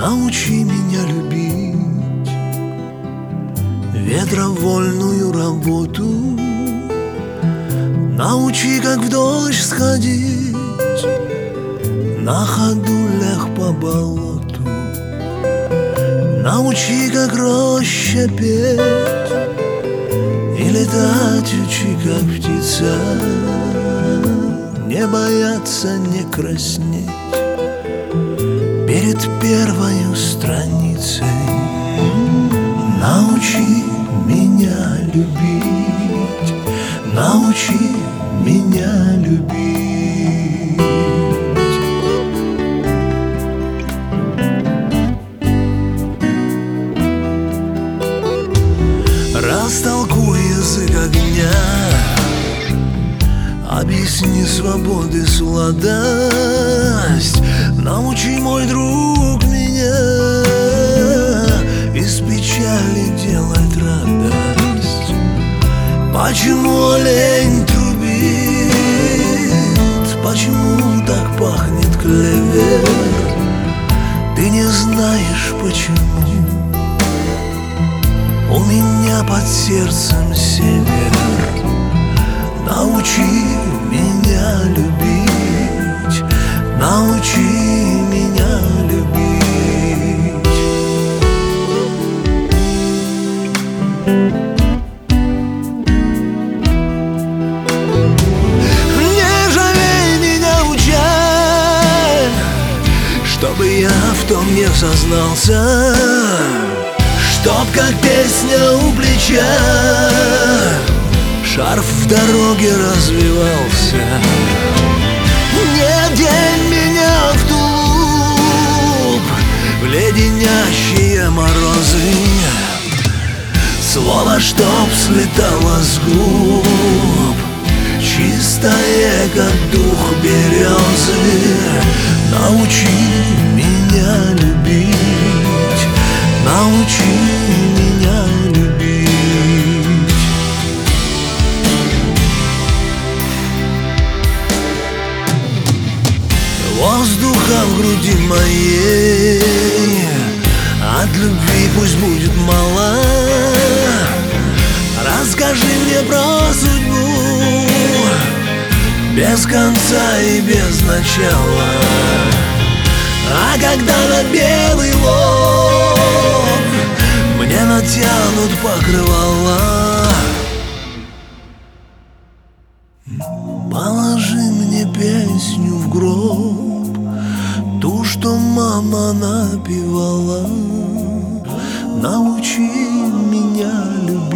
Научи меня любить ветровольную работу. Научи, как в дождь сходить, на ходу лег по болоту. Научи, как роща петь, и летать учи, как птица. Не бояться, не краснеть перед первой страницей. Научи меня любить, научи меня любить. Растолкуй язык огня, объясни свободы сладость. Научи, мой друг, меня из печали делать радость. Почему олень трубит? Почему так пахнет клевер? Ты не знаешь, почему у меня под сердцем север. Научи меня любить, научи меня любить. Не жалей меня, учай, чтобы я в том не сознался, чтоб как песня у плеча шарф в дороге развивался. Не день меня в тулуп, в леденящие морозы. Слово, чтоб слетало с губ, чистое, как дух березы. Научи меня любить, научи меня любить. Воздуха в груди моей от любви пусть будет мало. Расскажи мне про судьбу без конца и без начала. А когда на белый лоб мне натянут покрывала, положи мне песню в гроб, ту, что мама напевала. Научи меня любить.